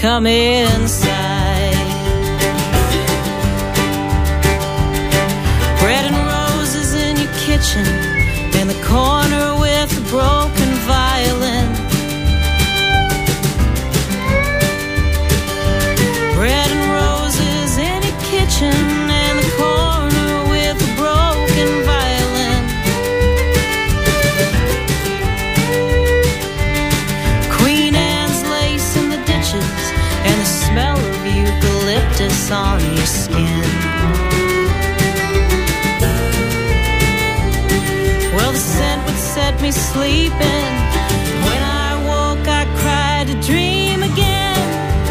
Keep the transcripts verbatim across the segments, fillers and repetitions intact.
come inside. Bread and roses in your kitchen, in the corner with a broken violin. Bread and roses in your kitchen, in the corner with a broken violin. Queen Anne's lace in the ditches, and the smell of eucalyptus on your skin. Well, the scent would set me sleeping. When I woke, I cried to dream again.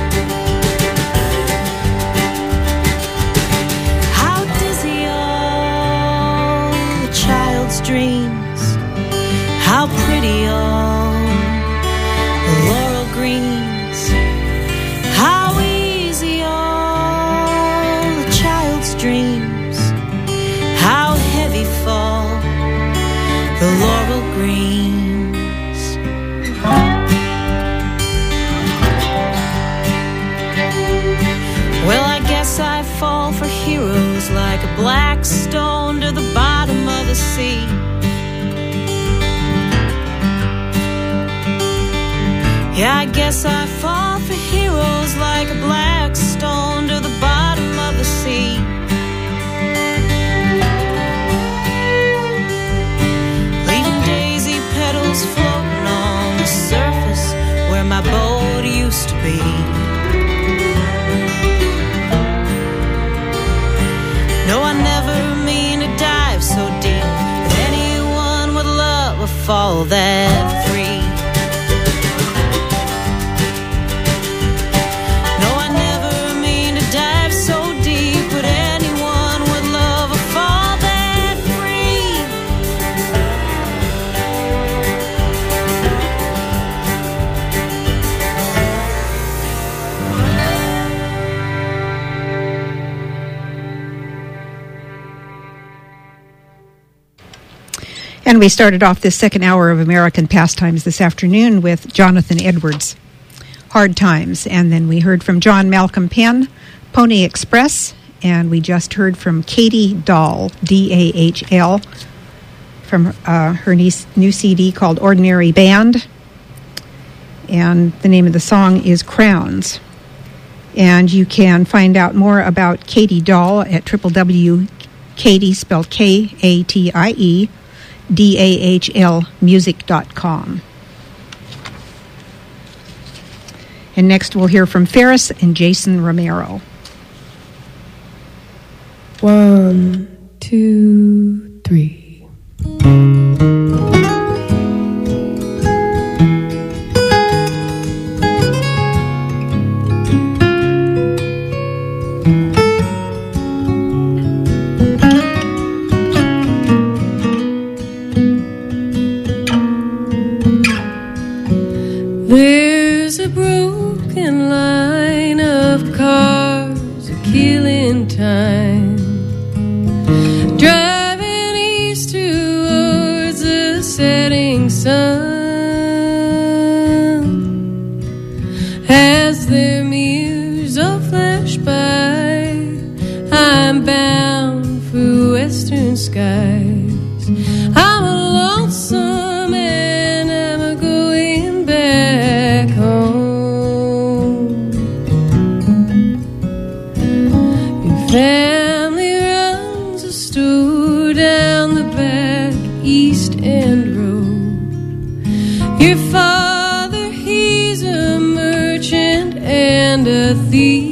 How dizzy all the child's dreams, how pretty all the laurel greens, how easy all the child's dreams, how heavy fall the laurel greens. Well, I guess I fall for heroes like a black stone to the bottom of the sea. Yeah, I guess I fall for heroes like a black stone to the bottom of the sea. Petals floating on the surface where my boat used to be. No, I never mean to dive so deep, but anyone with love will fall that free. No, I never mean to dive so deep, but anyone with love will fall that free. And we started off this second hour of American Pastimes this afternoon with Jonathan Edwards, Hard Times. And then we heard from John Malcolm Penn, Pony Express. And we just heard from Katie Dahl, D A H L, from uh, her new C D called Ordinary Band. And the name of the song is Crowns. And you can find out more about Katie Dahl at w w w dot katie, spelled K A T I E, D A H L music dot com. And next we'll hear from Ferris and Jason Romero. One, two, three. There's a broken line of cars a killing time, driving east towards the setting sun. As their mirrors all flash by, I'm bound for western skies. I'm a lonesome and I'm a going back home. Your family runs a store down the back East End Road. Your father, he's a merchant and a thief.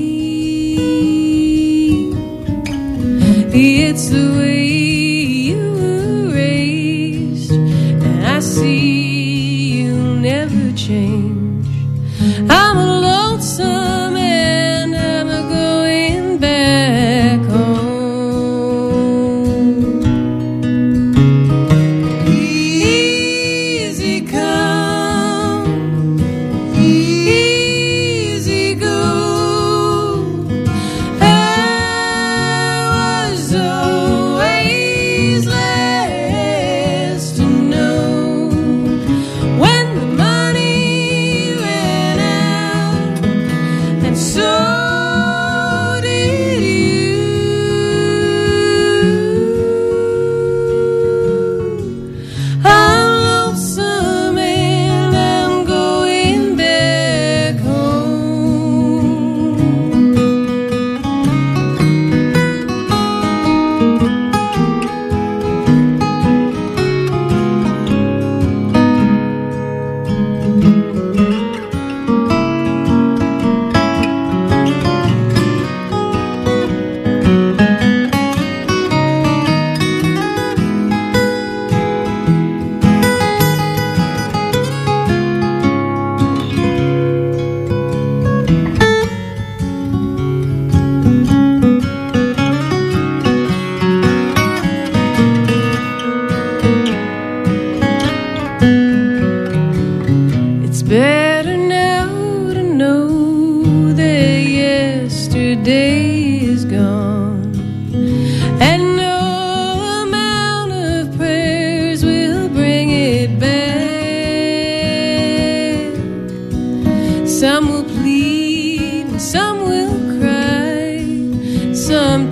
It's the way you were raised, and I see you'll never change. I'm a lonesome and I'm a going back home. Easy come, easy go. I was so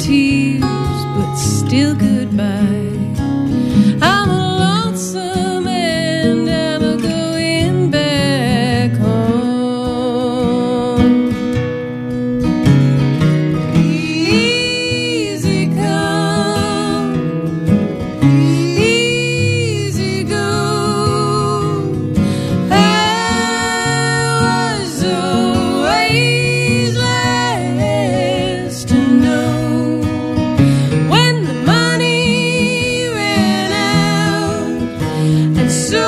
tears, but still goodbye. I'm a lonesome and I'm going back home. Easy come, easy go. I was always last to know when the money ran out, and so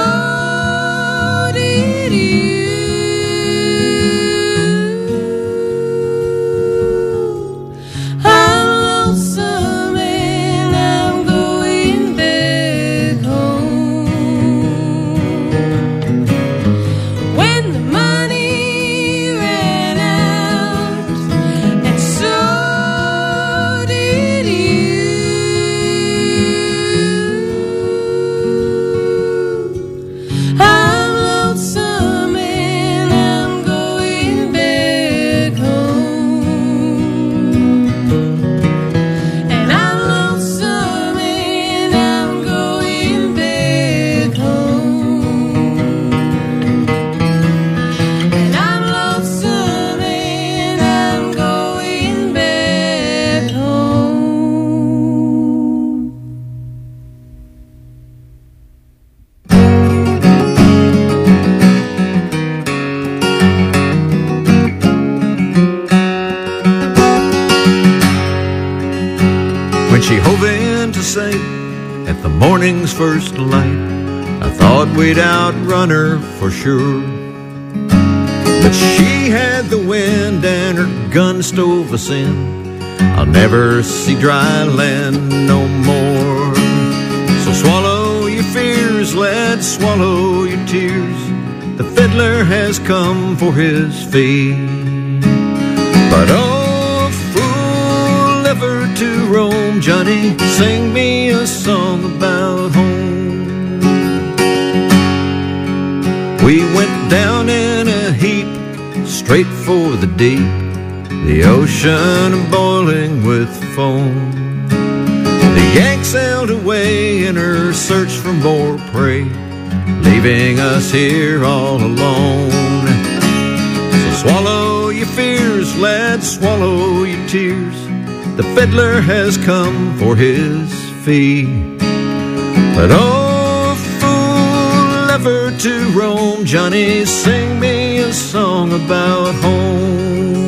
did you. I'm lonesome and I'm going back home. When the money ran out, and so did you. I'm lonesome and I'm going back home. And I'm lonesome and I'm going back home. And I'm lonesome and I'm going back home. When she hove in to sight at the morning's first light, I thought we'd outrun her for sure. But she had the wind and her gun stove us in. I'll never see dry land no more. So swallow your fears, lad, swallow your tears. The fiddler has come for his fee. But oh, fool ever to roam, Johnny, sing me a song about home. We went down in a heap, straight for the deep, the ocean boiling with foam. The Yank sailed away in her search for more prey, leaving us here all alone. So swallow your fears, lad, swallow your tears. The fiddler has come for his fee. But oh, fool ever to roam, Johnny, sing me a song about home.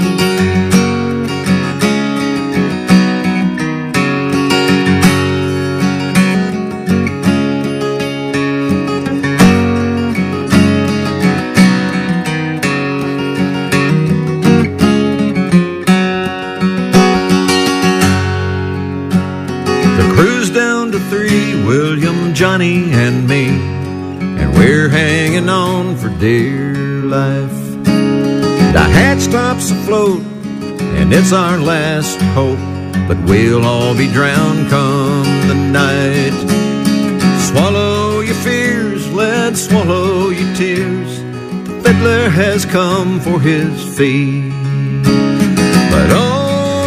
William, Johnny, and me, and we're hanging on for dear life. The hatch tops afloat, and it's our last hope, but we'll all be drowned come the night. Swallow your fears, lad, swallow your tears. The fiddler has come for his fee. But oh,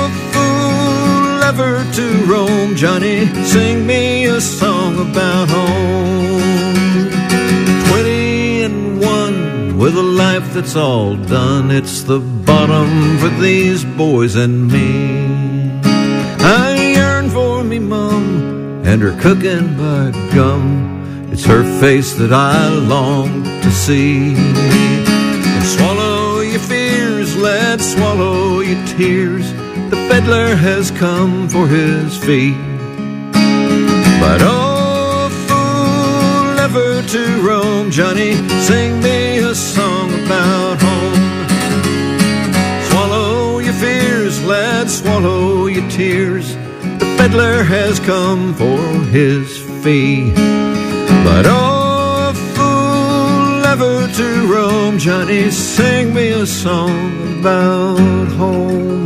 ever to roam, Johnny, sing me a song about home. Twenty and one with a life that's all done, it's the bottom for these boys and me. I yearn for me mum and her cooking by gum, it's her face that I long to see. And swallow your fears, lad, swallow your tears. The fiddler has come for his fee. But oh, fool ever to roam, Johnny, sing me a song about home. Swallow your fears, lad, swallow your tears. The fiddler has come for his fee. But oh, fool ever to roam, Johnny, sing me a song about home.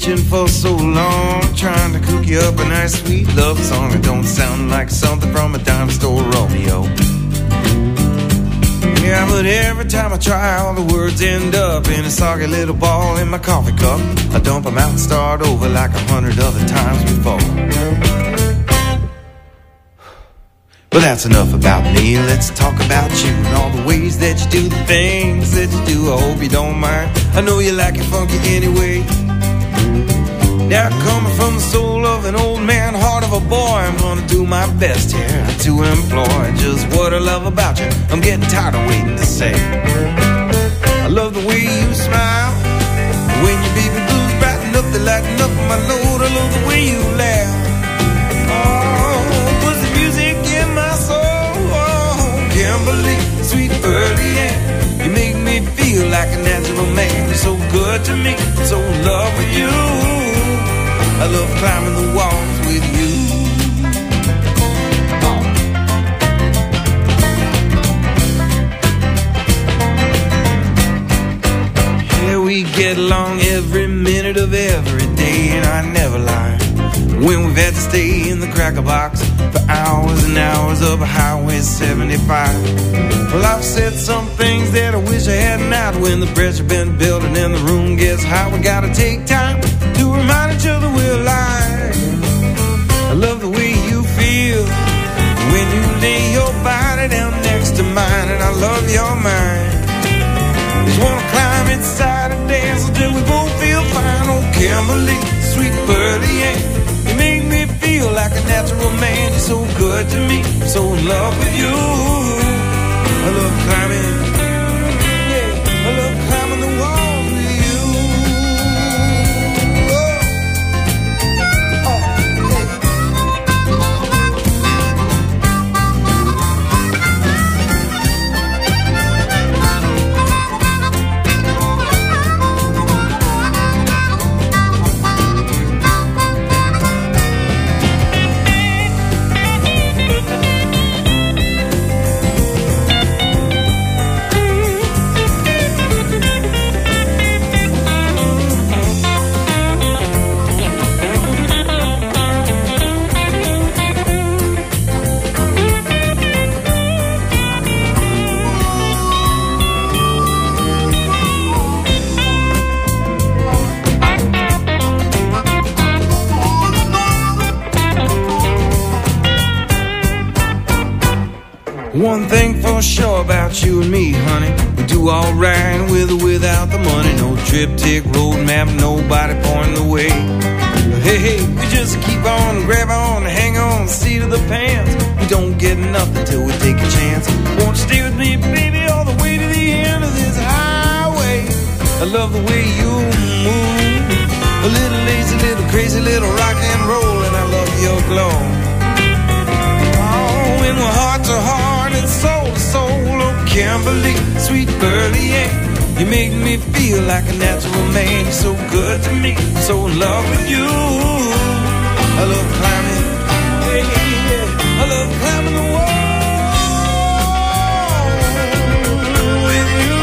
itching for so long, trying to cook you up a nice sweet love song that don't sound like something from a dime store Romeo. Yeah, but every time I try, all the words end up in a soggy little ball in my coffee cup. I dump them out and start over like a hundred other times before. Well, that's enough about me. Let's talk about you and all the ways that you do the things that you do. I hope you don't mind. I know you like it funky anyway. Now, coming from the soul of an old man, heart of a boy, I'm gonna do my best here to employ just what I love about you. I'm getting tired of waiting to say. I love the way you smile when your baby blues brighten up, they lighten up my load. I love the way you laugh. Oh, puts the music in my soul. Oh, Kimberly, sweet early end. You make me feel like a natural man. You're so good to me, so in love with you. I love climbing the walls with you. Oh. Yeah, we get along every minute of every day, and I never lie. When we've had to stay in the cracker box for hours and hours up Highway seventy-five. Well, I've said some things that I wish I hadn't out. When the pressure been building and the room gets hot, we gotta take time to remind each other we're alive. I love the way you feel when you lay your body down next to mine, and I love your mind. Just wanna climb inside and dance until we both feel fine. Oh, Kimberly, sweet birdie, yeah. You make me feel like a natural man. You're so good to me, so in love with you. I love climbing, yeah, I love climbing the walls with you. Oh, oh, yeah. One thing for sure about you and me, honey, we do alright with or without the money. No triptych, road map, nobody pointing the way. Hey, hey, we just keep on, grab on, hang on, seat of the pants. We don't get nothing till we take a chance. Won't you stay with me, baby, all the way to the end of this highway? I love the way you move, a little lazy, little crazy, little rock and roll, and I love your glow. Oh, when we're heart to heart and soul to soul, oh, Kimberly, sweet birdie, yeah. You make me feel like a natural man. You're so good to me, so in love with you. I love climbing, yeah, yeah. I love climbing the wall with you.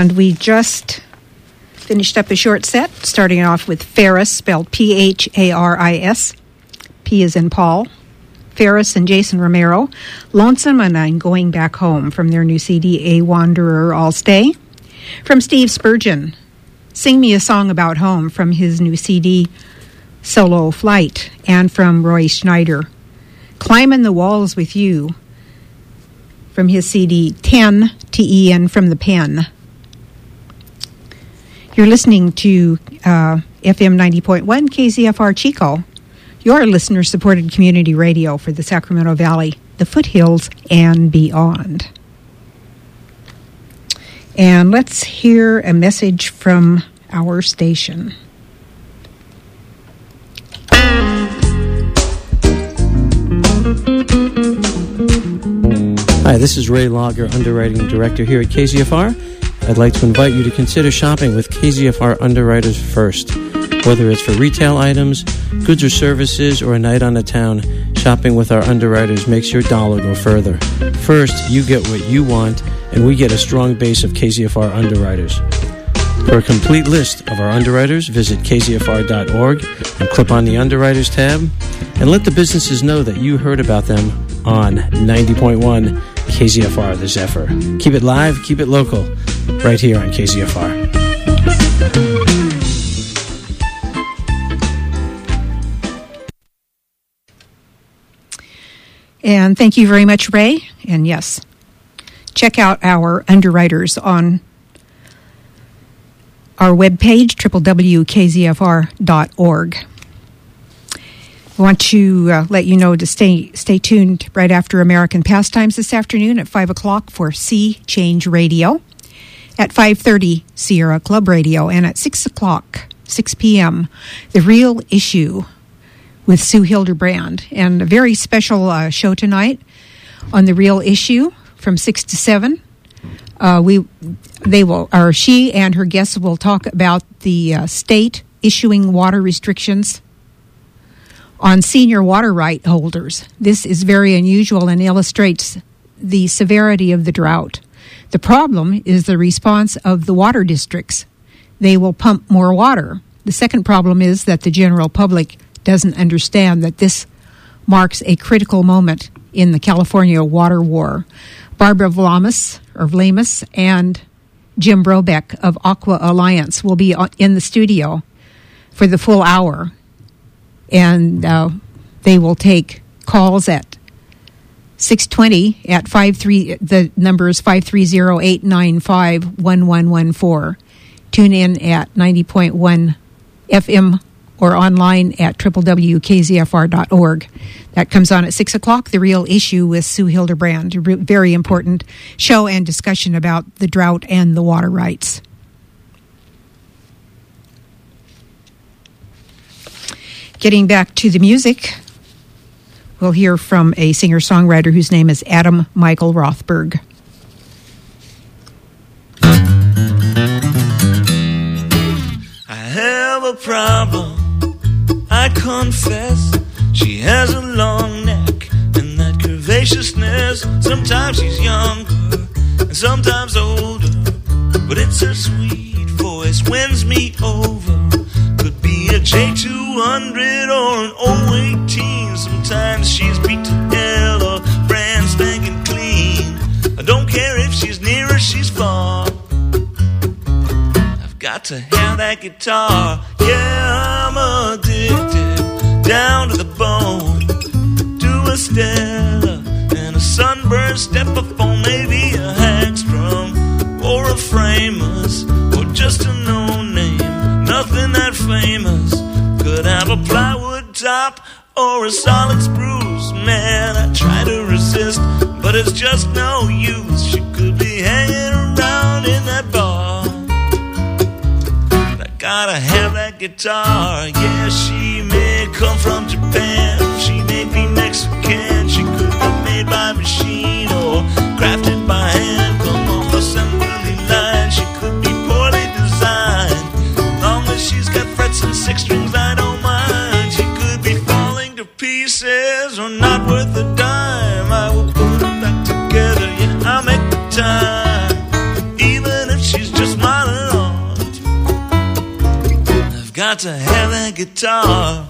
And we just finished up a short set, starting off with Ferris, spelled P H A R I S. P is in Paul. Ferris and Jason Romero, Lonesome and I'm Going Back Home, from their new C D, A Wanderer I'll Stay. From Steve Spurgeon, Sing Me a Song About Home, from his new C D, Solo Flight. And from Roy Schneider, Climbing the Walls with You, from his C D, ten, T E N, From the Pen. You're listening to uh, F M ninety point one K Z F R Chico, your listener-supported community radio for the Sacramento Valley, the foothills, and beyond. And let's hear a message from our station. Hi, this is Ray Lager, Underwriting Director here at K Z F R. I'd like to invite you to consider shopping with K Z F R Underwriters first. Whether it's for retail items, goods or services, or a night on the town, shopping with our underwriters makes your dollar go further. First, you get what you want, and we get a strong base of K Z F R underwriters. For a complete list of our underwriters, visit K Z F R dot org and click on the Underwriters tab, and let the businesses know that you heard about them on ninety point one K Z F R, The Zephyr. Keep it live, keep it local, right here on K Z F R. And thank you very much, Ray. And yes, check out our underwriters on our webpage, w w w dot k z f r dot org. I want to uh, let you know to stay stay tuned right after American Pastimes this afternoon at five o'clock for Sea Change Radio, at five thirty Sierra Club Radio, and at six o'clock, six p.m., The Real Issue with Sue Hildebrand. And a very special uh, show tonight on The Real Issue from six to seven. Uh, we, they will, or she and her guests will talk about the uh, state issuing water restrictions on senior water right holders. This is very unusual and illustrates the severity of the drought. The problem is the response of the water districts. They will pump more water. The second problem is that the general public doesn't understand that this marks a critical moment in the California water war. Barbara Vlamis, or Vlamis, and Jim Brobeck of Aqua Alliance will be in the studio for the full hour. And uh, they will take calls at six twenty at five three. The number is five three zero, eight nine five, one one one four. Tune in at ninety point one F M or online at w w w dot k z f r dot org. That comes on at six o'clock, The Real Issue with Sue Hildebrand. A re- very important show and discussion about the drought and the water rights. Getting back to the music, we'll hear from a singer-songwriter whose name is Adam Michael Rothberg. I have a problem, I confess. She has a long neck and that curvaceousness. Sometimes she's younger and sometimes older, but it's her sweet voice wins me over. Could be a J two hundred or an oh eighteen. Sometimes she's beat to hell or brand spanking clean. I don't care if she's near or she's far, I've got to have that guitar. Yeah, I'm addicted down to the bone to a Stella and a sunburned Stephaphone, maybe a Hagstrom or a Framus or just a no-name. Nothing that famous. Could have a plywood top or a solid spruce. Man, I try to resist, but it's just no use. She could be hanging around in that bar, but I gotta have that guitar. Yeah, she may come from Japan, she may be Mexican, she could be made by machine or crafted by hand. Come on the assembly line, she could be poorly designed. Long as she's got frets and six strings, I don't mind. She could be falling to pieces or not worth a dime. I will put her back together, yeah, I'll make the time. Even if she's just got to have that guitar.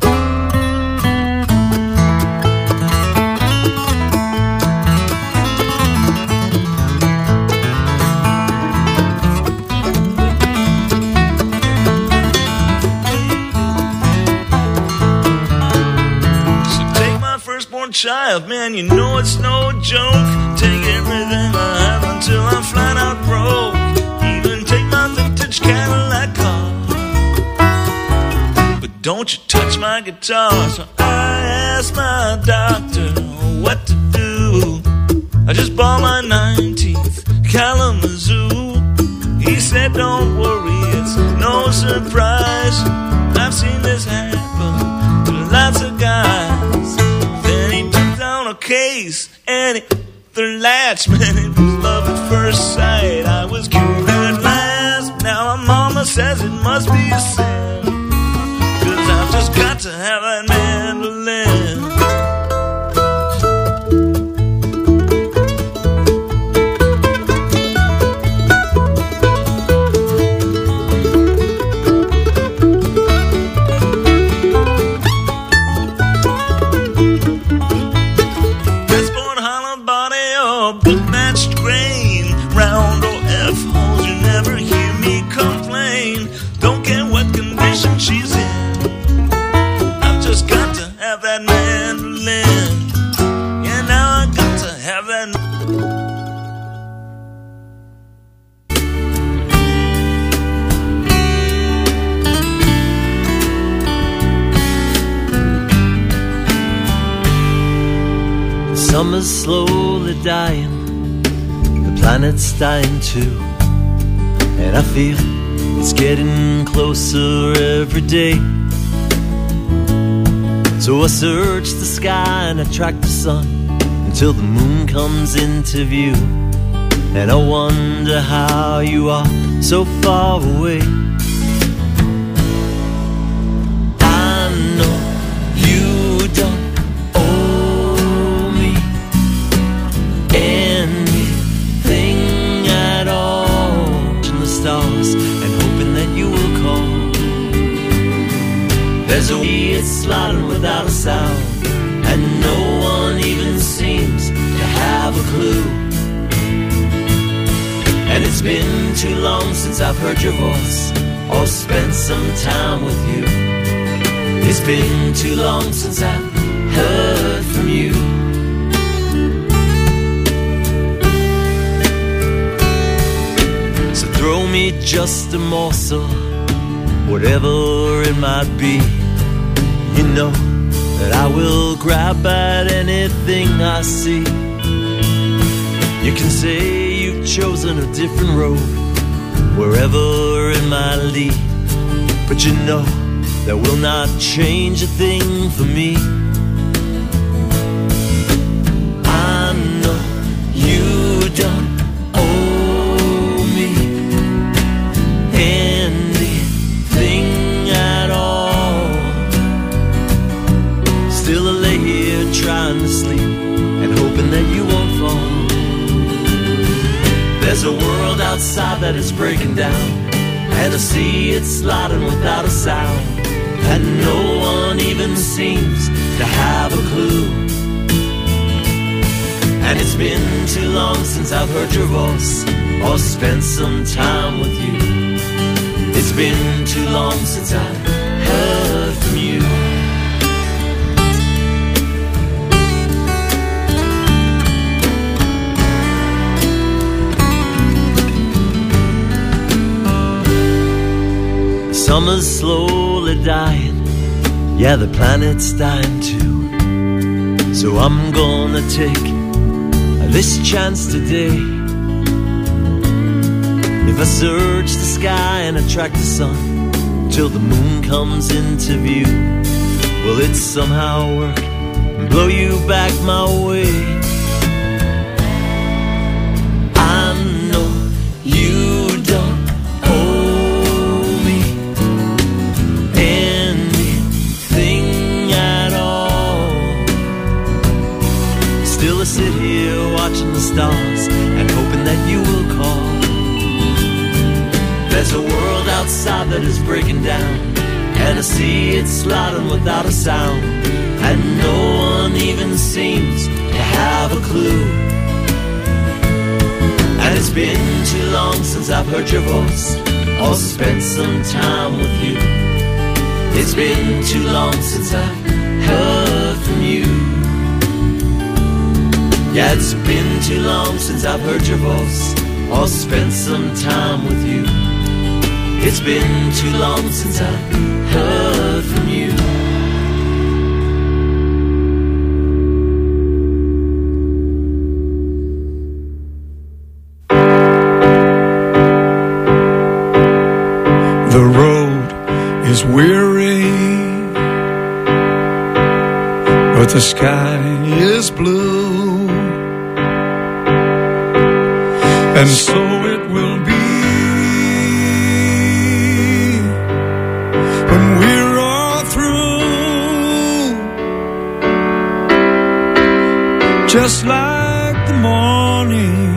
Child, man, you know it's no joke. Take everything I have until I'm flat out broke. Even take my vintage Cadillac car, but don't you touch my guitar. So I asked my doctor what to do. I just bought my nineteenth Kalamazoo. He said don't worry, it's no surprise. I've seen this happen to lots of guys. Case and it, the latch, man, it was love at first sight. I was cured at last. Now my mama says it must be a sin, 'cause I've just got to have that mandolin. She's in. I've just got to have that mandolin. Yeah, now I got to have that. Summer's slowly dying, the planet's dying too, and I feel it's getting closer every day. So I search the sky and I track the sun until the moon comes into view. And I wonder how you are so far away. I know you don't owe me anything at all. In the stars that you will call. There's a way it's sliding without a sound, and no one even seems to have a clue. And it's been too long since I've heard your voice or spent some time with you. It's been too long since I've heard from you. Throw me just a morsel, whatever it might be. You know that I will grab at anything I see. You can say you've chosen a different road, wherever it might lead, but you know that will not change a thing for me. I know you don't anything at all. Still I lay here trying to sleep and hoping that you won't fall. There's a world outside that is breaking down, and I see it sliding without a sound, and no one even seems to have a clue. And it's been too long since I've heard your voice or spent some time with you. It's been too long since I heard from you. Summer's slowly dying, yeah, the planet's dying too. So I'm gonna take this chance today. If I search the sky and I track the sun till the moon comes into view, will it somehow work and blow you back my way? I know you don't owe me anything at all. Still I sit here watching the stars and hoping that you will call. There's a world outside that is breaking down, and I see it sliding without a sound, and no one even seems to have a clue. And it's been too long since I've heard your voice or spent some time with you. It's been too long since I've heard from you. Yeah, it's been too long since I've heard your voice or spent some time with you. It's been too long since I've heard from you. The road is weary, but the sky is blue, and so it will be when we're all through. Just like the morning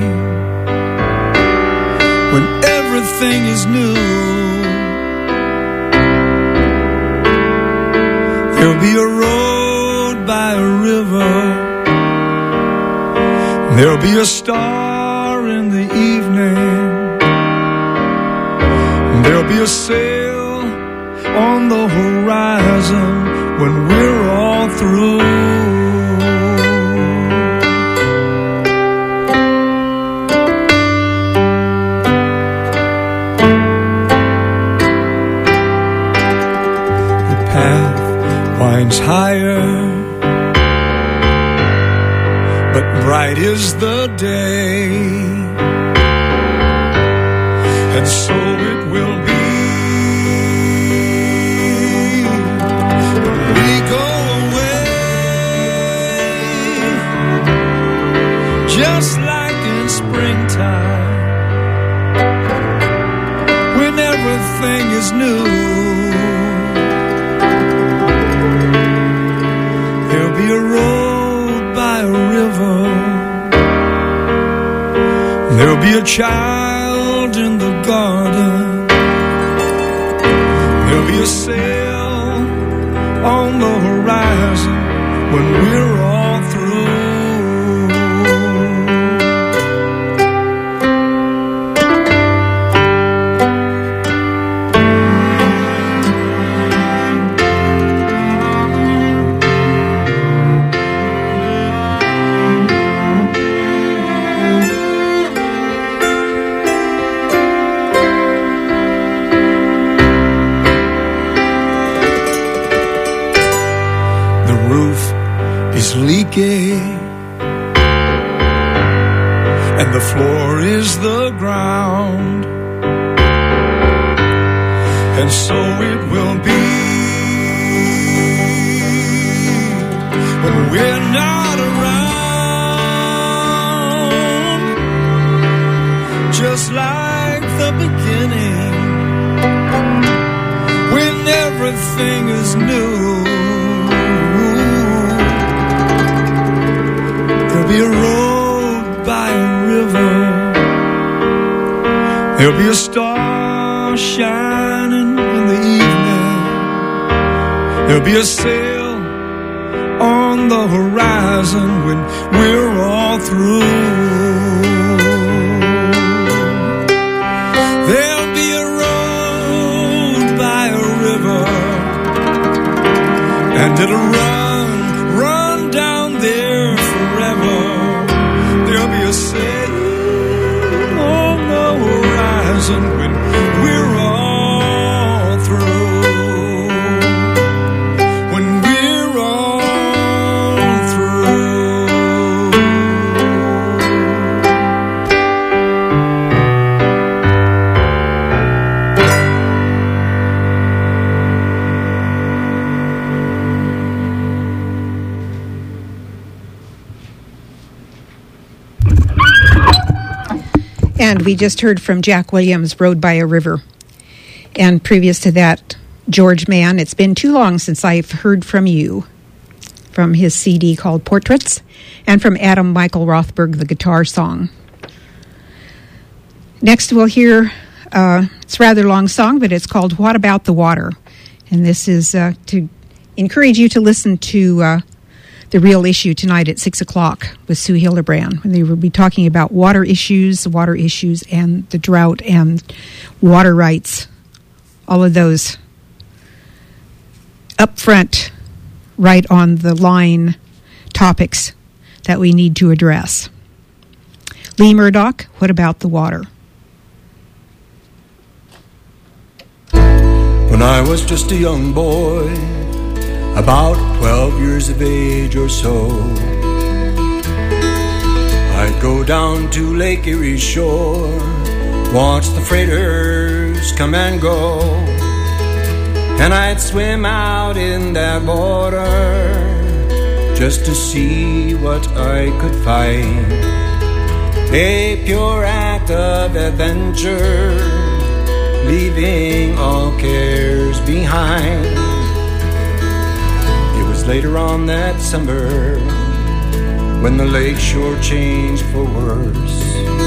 when everything is new, there'll be a road by a river, there'll be a star in the evening, there'll be a sail on the horizon when we're all through. The path winds higher, but bright is the day, and so it will be when we go away, just like in springtime when everything is new. There'll be a road by a river, there'll be a child in the garden, there'll be a sail on the horizon when we're all through. Leaking, and the floor is the ground, and so it will be when we're not around, just like the beginning when everything is new. There'll be a road by a river, there'll be a star shining in the evening, there'll be a sail on the horizon when we're all through. There'll be a road by a river, and it'll run, run down there forever. There'll be a sail on the horizon when we're all through. When we're all through. And we just heard from Jack Williams, Road by a River. And previous to that, George Mann, It's Been Too Long Since I've Heard From You, from his C D called Portraits, and from Adam Michael Rothberg, the guitar song. Next we'll hear, uh, it's a rather long song, but it's called What About the Water? And this is uh, to encourage you to listen to uh, The Real Issue tonight at six o'clock with Sue Hildebrand, when they will be talking about water issues, water issues, and the drought and water rights, all of those up front, right on the line topics that we need to address. Lee Murdoch, what about the water? When I was just a young boy, about twelve years of age or so, I'd go down to Lake Erie shore, watch the freighters come and go, and I'd swim out in that water just to see what I could find. A pure act of adventure, leaving all cares behind. It was later on that summer when the lake shore changed for worse.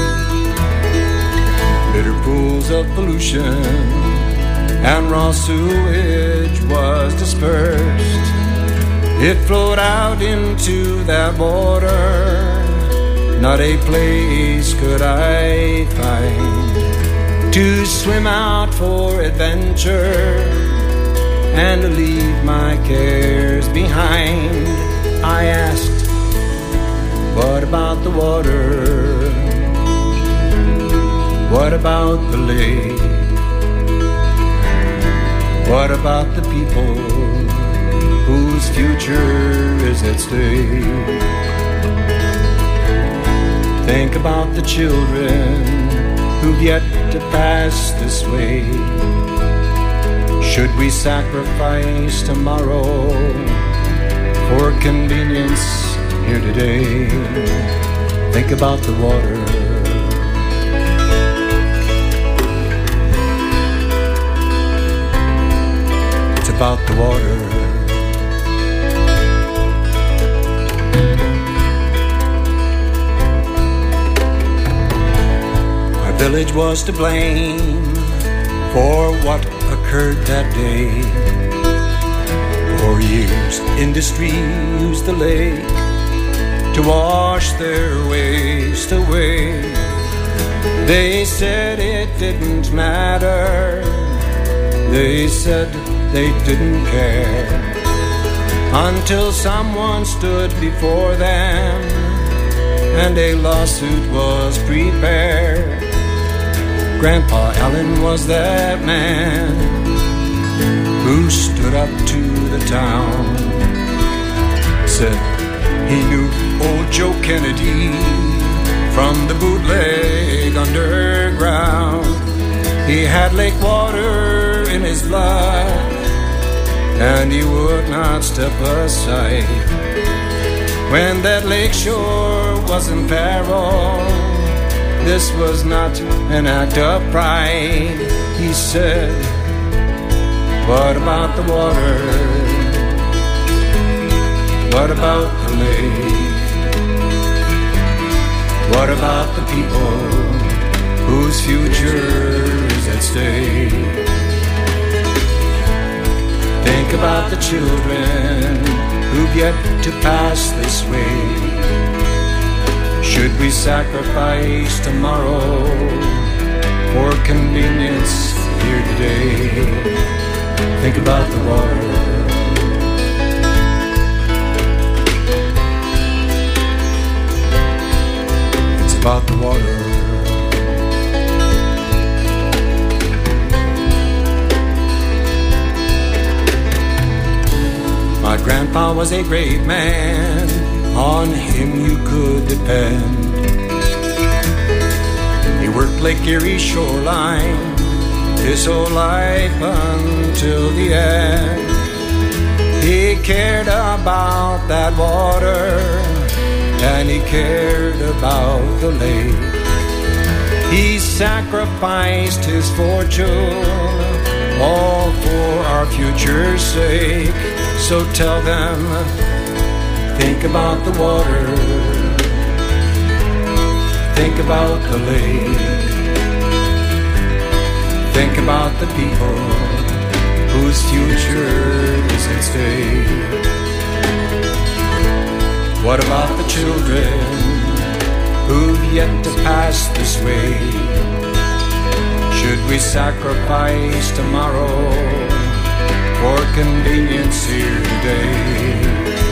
Bitter pools of pollution and raw sewage was dispersed. It flowed out into that water, not a place could I find to swim out for adventure and to leave my cares behind. I asked, what about the water? What about the lake? What about the people whose future is at stake? Think about the children who've yet to pass this way. Should we sacrifice tomorrow for convenience here today? Think about the water. It's about the water. Village was to blame for what occurred that day. For years, industry used the lake to wash their waste away. They said it didn't matter. They said they didn't care, until someone stood before them and a lawsuit was prepared. Grandpa Allen was that man who stood up to the town. Said he knew old Joe Kennedy from the bootleg underground. He had lake water in his blood, and he would not step aside when that lake shore was in peril. This was not an act of pride. He said, what about the water? What about the lake? What about the people whose future is at stake? Think about the children who've yet to pass this way. Should we sacrifice tomorrow for convenience here today? Think about the water. It's about the water. My grandpa was a great man, on him you could depend. He worked Lake Erie shoreline his whole life until the end. He cared about that water, and he cared about the lake. He sacrificed his fortune, all for our future's sake. So tell them, think about the water, think about the lake, think about the people whose future stay. What about the children who've yet to pass this way? Should we sacrifice tomorrow for convenience here today?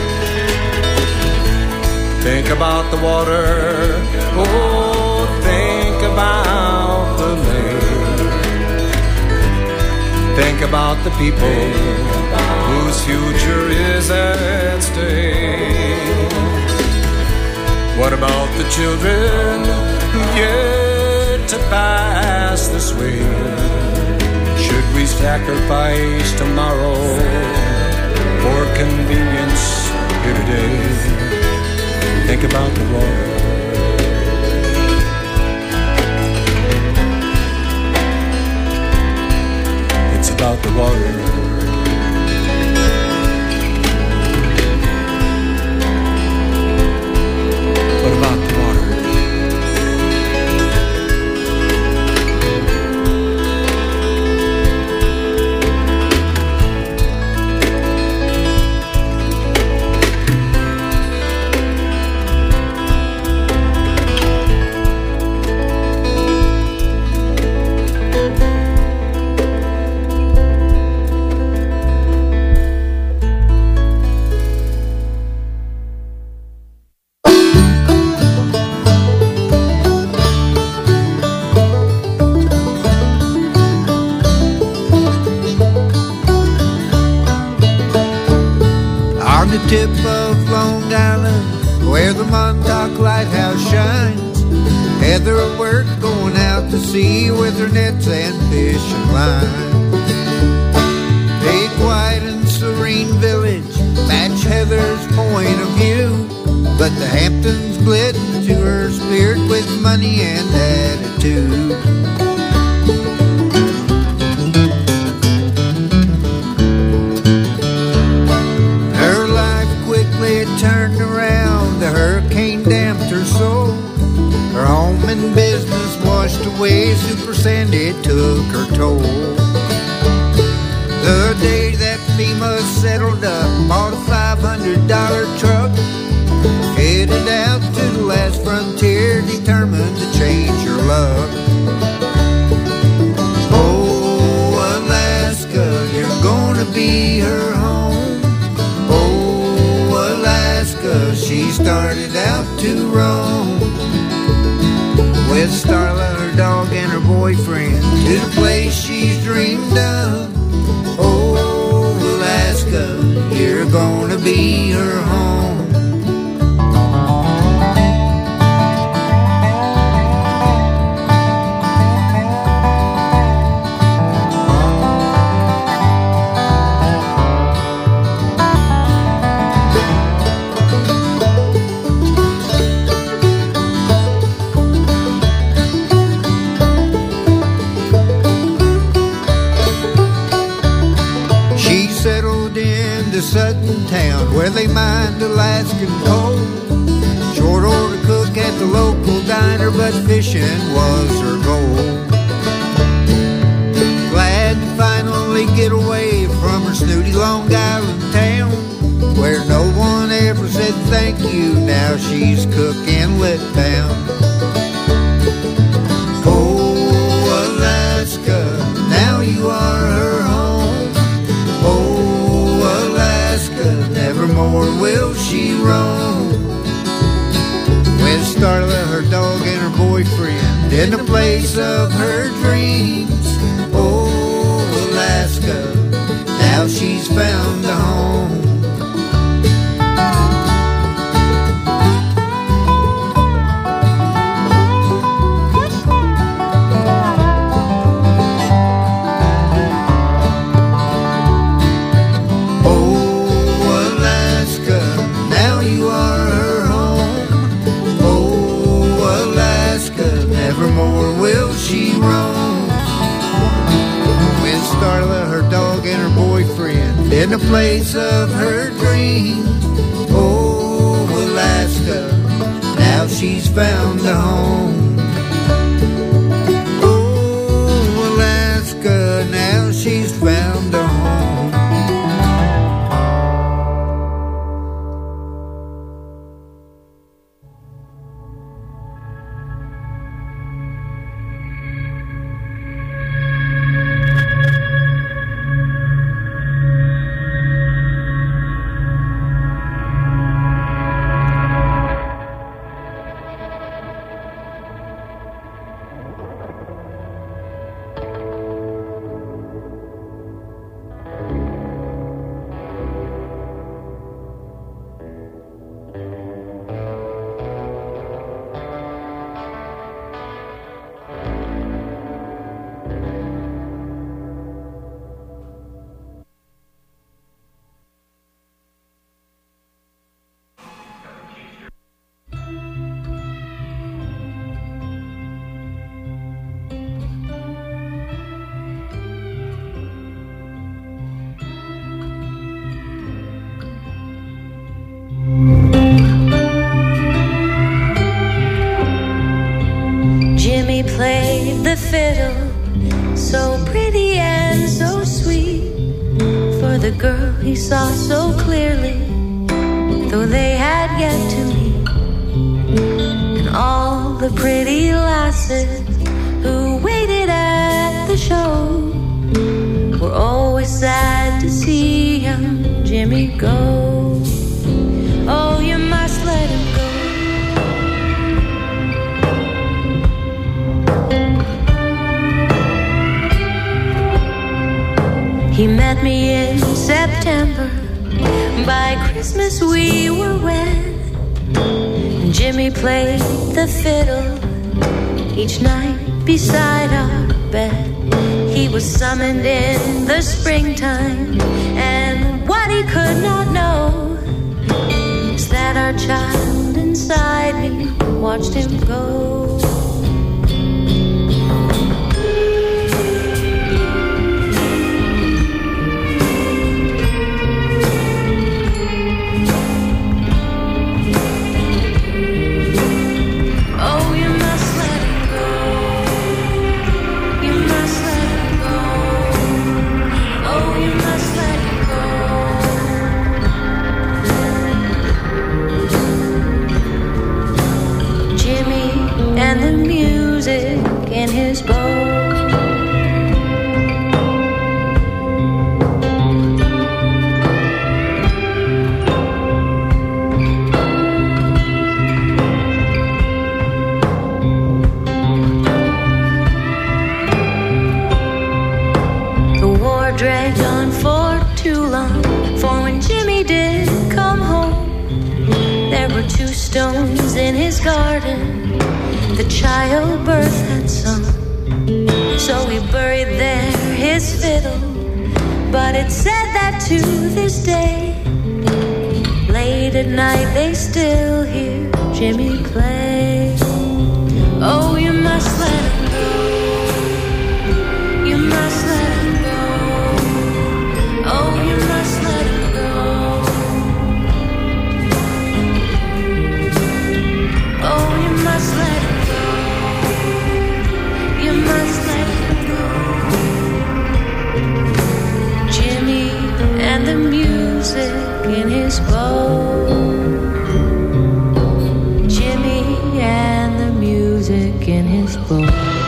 Think about the water, oh, think about the lake. Think about the people whose future is at stake. What about the children who've yet to pass this way? Should we sacrifice tomorrow for convenience here today? Think about the water. It's about the water. What about the water? Tip of Long Island, where the Montauk Lighthouse shines, Heather at work going out to sea with her nets and fishing line. A quiet and serene village match Heather's point of view, but the Hamptons glidden to her spirit with money and attitude. Turned around, the hurricane damped her soul. Her home and business washed away, Super Sandy took her toll. The day that FEMA settled up, bought a five hundred dollar truck, headed out to the last frontier, determined to change her luck. Oh, Alaska, you're gonna be her home. She started out to roam with Starla, her dog, and her boyfriend to the place she's dreamed of. Oh, Alaska, you're gonna be her home. Sutton town, where they mined Alaskan coal. Short order cook at the local diner, but fishing was her goal. Glad to finally get away from her snooty Long Island town, where no one ever said thank you. Now she's cooking lit bound. Oh, Alaska, now you are her home. Oh, nevermore will she roam with Starla, her dog, and her boyfriend in the place of her dreams. Oh, Alaska, now she's found a home. Nevermore will she roam with Starla, her dog, and her boyfriend in the place of her dreams. Oh, Alaska, now she's found a home. Oh, Alaska, now she's found a home. fiddle, so pretty and so sweet, for the girl he saw so clearly, though they had yet to meet. And all the pretty lasses who waited at the show were always sad to see young Jimmy go. Oh, you must let him go. He met me in September. By Christmas we were wed. And Jimmy played the fiddle each night beside our bed. He was summoned in the springtime, and what he could not know is that our child inside me watched him go. And the music in his bow. The war dragged on for too long, for when Jimmy did come home, there were two stones in his garden the childbirth had sung. So we buried there his fiddle, but it said that to this day, late at night they still hear Jimmy play. Oh, you must let him go. You must let him go. Oh, you must let him go. Oh, you must let him go. You must let him go. Jimmy and the music in his bow. Jimmy and the music in his bow.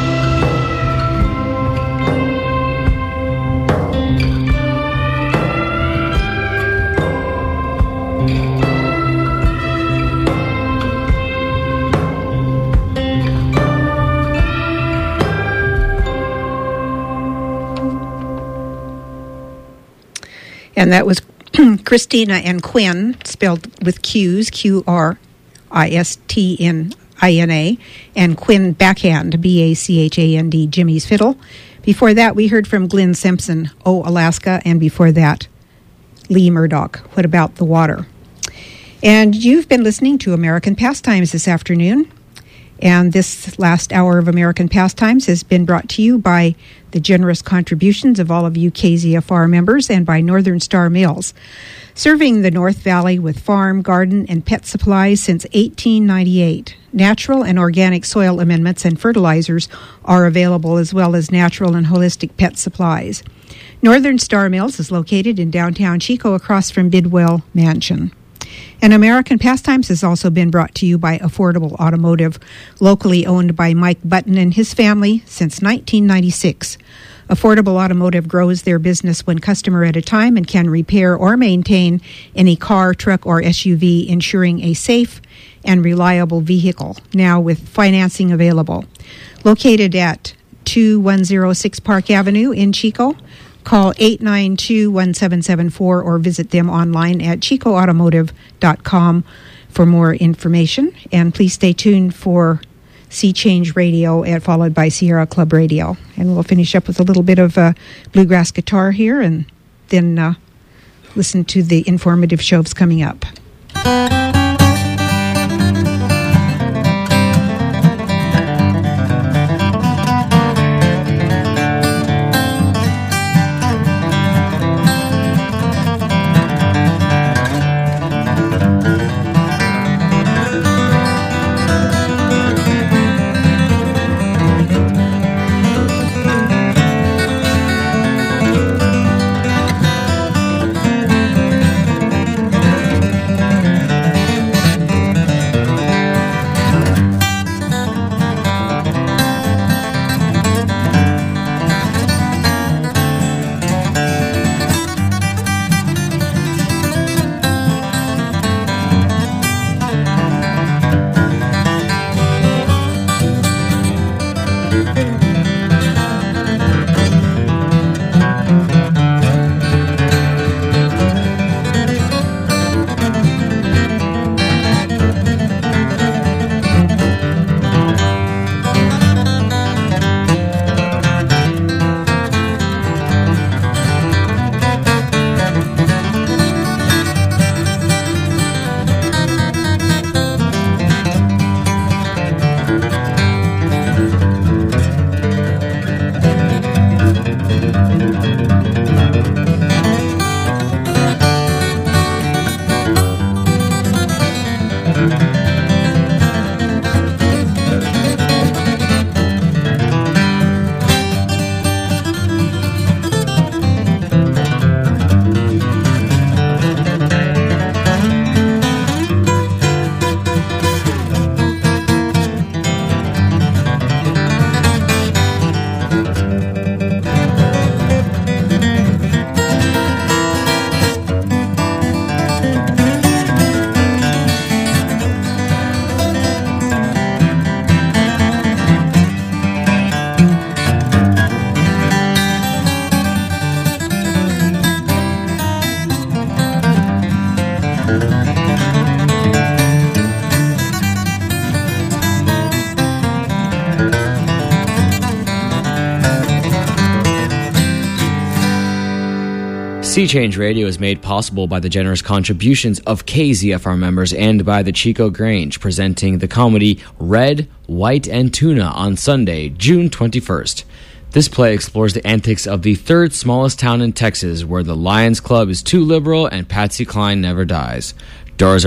And that was Christina and Quinn, spelled with Q's, Q R I S T N I N A, and Quinn Backhand, B A C H A N D, Jimmy's Fiddle. Before that, we heard from Glenn Simpson, Oh, Alaska, and before that, Lee Murdoch, What About the Water? And you've been listening to American Pastimes this afternoon. And this last hour of American Pastimes has been brought to you by the generous contributions of all of you K Z F R members and by Northern Star Mills, serving the North Valley with farm, garden, and pet supplies since eighteen ninety-eight. Natural and organic soil amendments and fertilizers are available, as well as natural and holistic pet supplies. Northern Star Mills is located in downtown Chico across from Bidwell Mansion. And American Pastimes has also been brought to you by Affordable Automotive, locally owned by Mike Button and his family since nineteen ninety-six. Affordable Automotive grows their business one customer at a time and can repair or maintain any car, truck, or S U V, ensuring a safe and reliable vehicle, now with financing available. Located at two one zero six Park Avenue in Chico, call eight nine two, one seven seven four or visit them online at chico automotive dot com for more information. And please stay tuned for Sea Change Radio, at, followed by Sierra Club Radio. And we'll finish up with a little bit of uh, bluegrass guitar here, and then uh, listen to the informative shows coming up. Sea Change Radio is made possible by the generous contributions of K Z F R members and by the Chico Grange, presenting the comedy Red, White, and Tuna on Sunday, June twenty-first. This play explores the antics of the third smallest town in Texas, where the Lions Club is too liberal and Patsy Cline never dies. Doors